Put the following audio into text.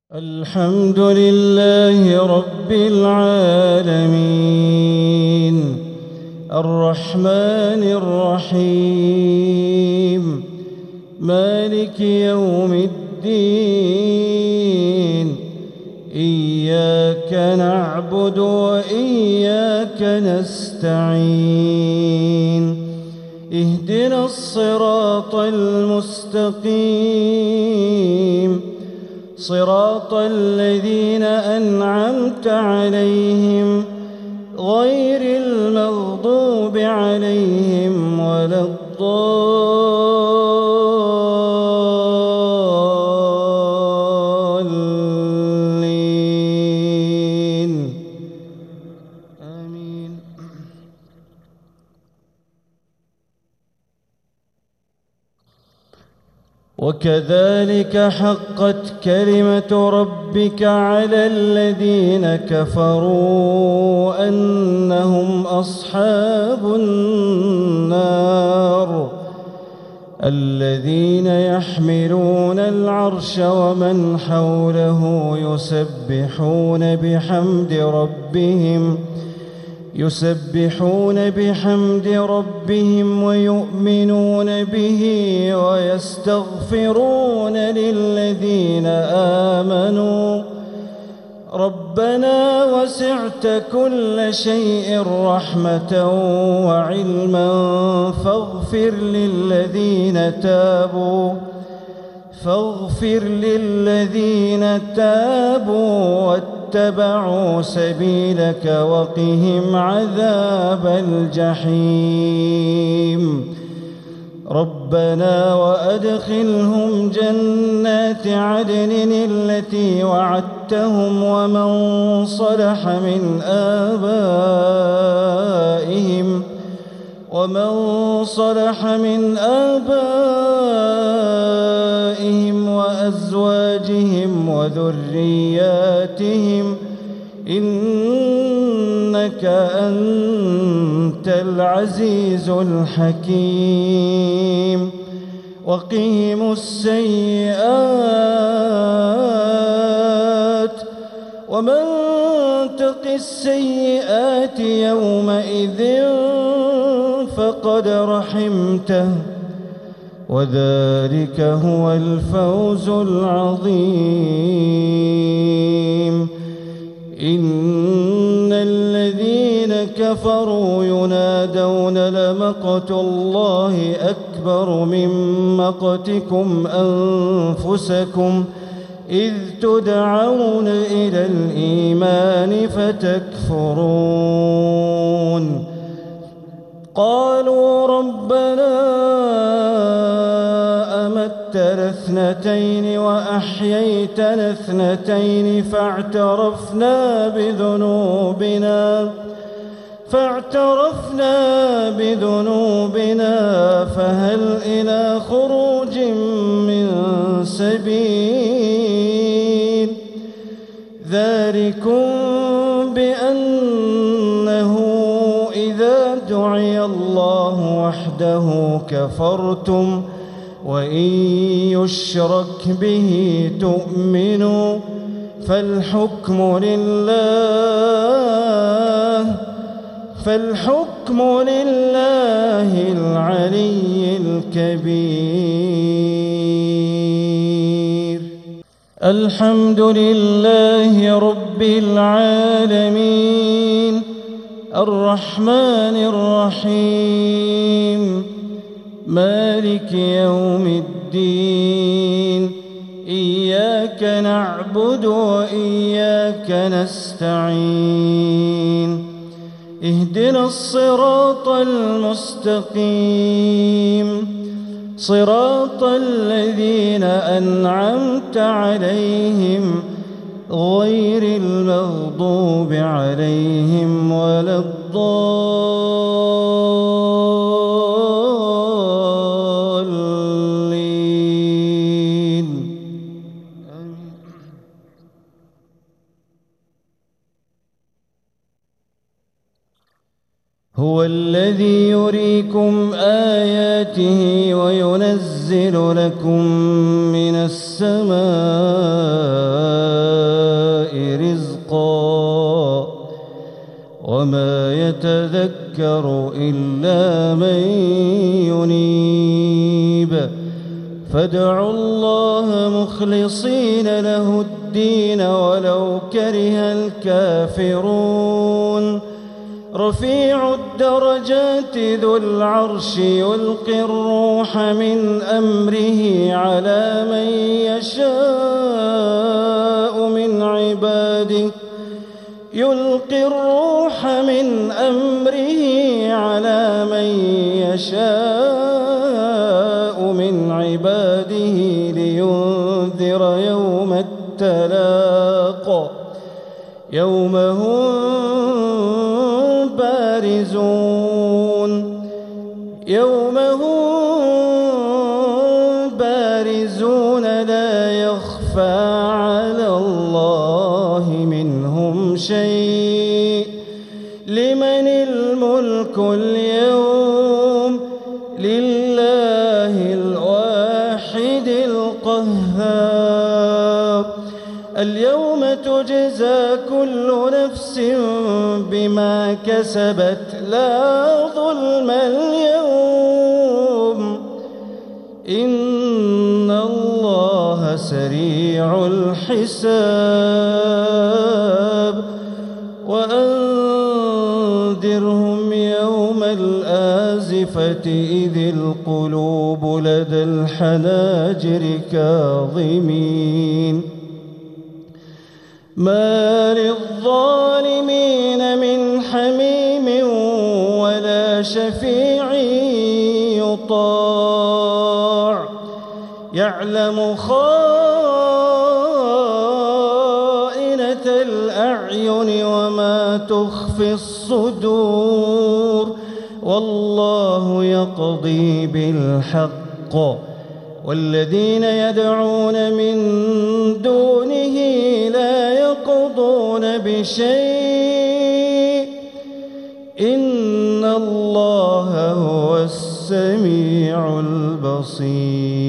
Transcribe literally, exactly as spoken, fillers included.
الحمد لله رب العالمين الرحمن الرحيم مالك يوم الدين إياك نعبد وإياك نستعين اهدنا الصراط المستقيم صراط الذين أنعمت عليهم غير المغضوب عليهم ولا الضالين آمين. وكذلك حقت كلمة ربك على الذين كفروا أنهم أصحاب النار الذين يحملون العرش ومن حوله يسبحون بحمد ربهم يسبحون بحمد ربهم ويؤمنون به ويستغفرون للذين آمنوا ربنا وسعت كل شيء رحمة وعلما فاغفر للذين تابوا فاغفر للذين تابوا واتبعوا سبيلك وقهم عذاب الجحيم ربنا وأدخلهم جنات عدن التي وعدتهم ومن صلح من آبائهم ومن صلح من آبائهم وأزواجهم وذرياتهم إنك أنت العزيز الحكيم وقهم السيئات ومن تق السيئات يومئذ فقد رحمته وذلك هو الفوز العظيم إن الذين كفروا ينادون لمقت الله أكبر من مقتكم أنفسكم إذ تدعون إلى الإيمان فتكفرون قالوا ربنا أمتنا اثنتين وأحييتنا اثنتين فاعترفنا بذنوبنا فاعترفنا بذنوبنا فهل إلى خروج من سبيل ذلكم بأنه إذا دعي الله وحده كفرتم وإن يشرك به تؤمنوا فالحكم لله فالحكم لله العلي الكبير الحمد لله رب العالمين الرحمن الرحيم مالك يوم الدين إياك نعبد وإياك نستعين اهدنا الصراط المستقيم صراط الذين أنعمت عليهم غير المغضوب عليهم ولا الضالين هو الذي يريكم آياته وينزل لكم من السماء يتذكر إلا من ينيب فادعوا الله مخلصين له الدين ولو كره الكافرون رفيع الدرجات ذو العرش يلقي الروح من أمره على من يشاء من عباده يلقي الروح من أمره على من يشاء من عباده لينذر يوم التلاق يوم هم بارزون يوم هم بارزون لا يخفى على الله منهم شيء لمن الملك اليوم لله الواحد القهار اليوم تجزى كل نفس بما كسبت لا ظلم اليوم إن الله سريع الحساب وأنذرهم يوم الآزفة إذ القلوب لدى الحناجر كاظمين ما للظالمين من حميم ولا شفيع يطاع يعلم خائنة الأعين وما تخفي الصدور والله يقضي بالحق والذين يدعون من دونه لا يقضون بشيء إن الله هو السميع البصير.